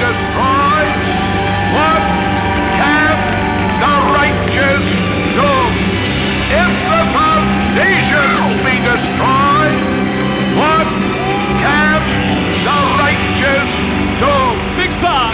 destroyed? What can the righteous do? If the foundations be destroyed, what can the righteous do? Big Five.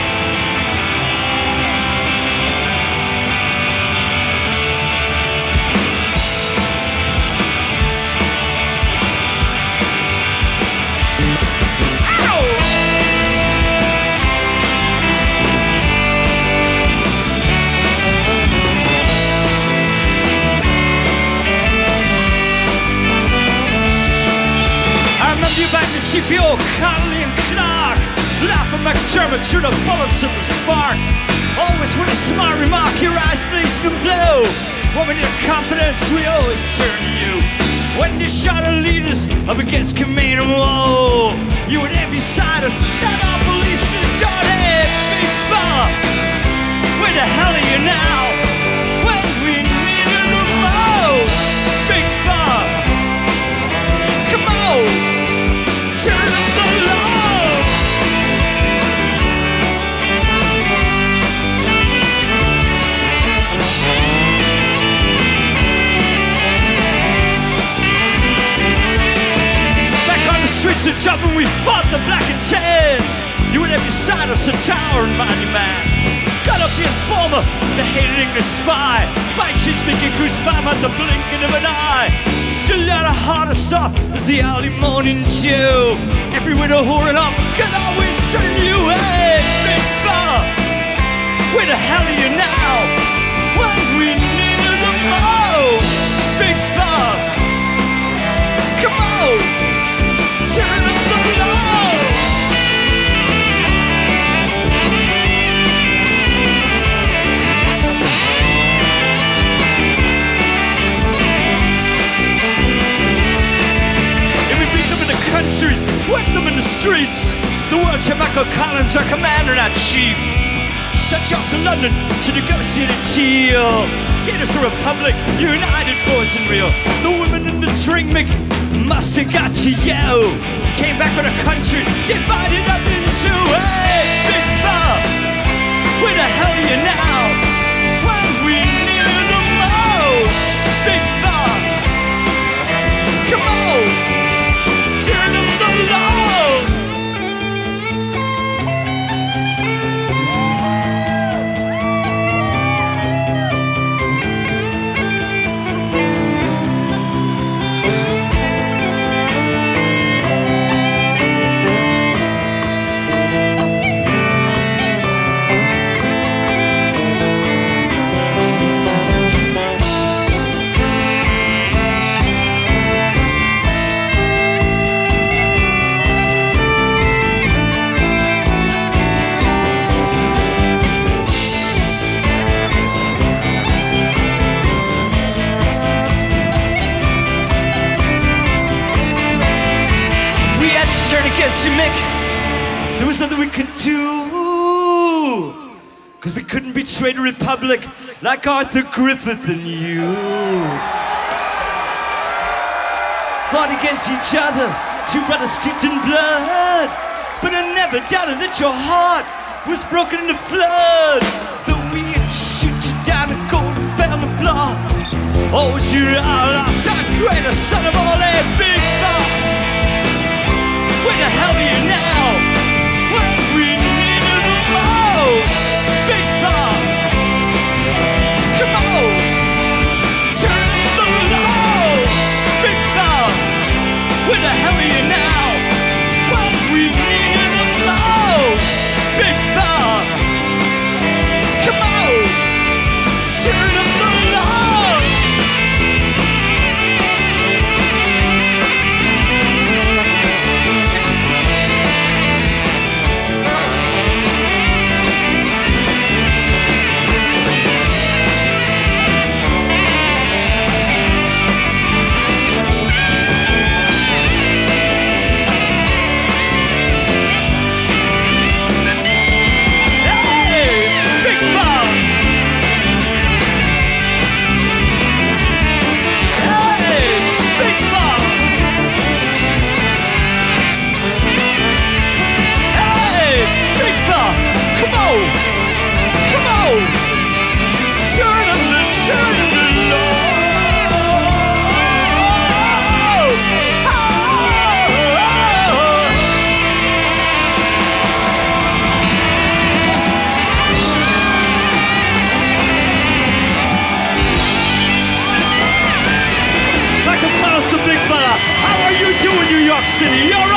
You back to Chief Yo, Connolly and Clark, laughing like German through the bullets and the sparks. Always with a smart remark, your eyes blazing and blue. When we need confidence, we always turn to you. When they shot our leaders up against command and woe, you were there beside us, that our police is dirty. Big fella, where the hell are you now? When we need you the most. Big fella, come on. Turn up the love. Back on the streets of Dublin, we fought the black and tans. You would have beside us a towering mighty man. Got up the informer, the hated English spy. By Chismic and crucified by the blinking of an eye. Still not a heart as soft as the early morning dew. Every widow whoring off could always turn you. Hey, big fella, where the hell are you now? When we need you the most. Big fella, come on, turn up the love. Country, whipped them in the streets. The world to Michael Collins, our commander-in-chief. Sent you off to London to negotiate a deal. Get us a republic, united boys and real. The women in the drink must have got you, yo. Came back with a country divided up into. Hey, big fella, where the hell are you now? When we need you the most. Big fella, come on. Turn up the love. Against you, Mick, there was nothing we could do, cause we couldn't betray the Republic like Arthur Griffith and you. Fought against each other, two brothers steeped in blood, but I never doubted that your heart was broken in the flood. Though we had to shoot you down and go to Bella Blah. Oh, you are lost, our greatest son of all, that big thought. Where the hell are you now? When we need you the most. Big Bob, come on, turn up the love. Big Bob, where the hell are you now? When we need you the most. Big Bob, come on, turn up the love. city. You're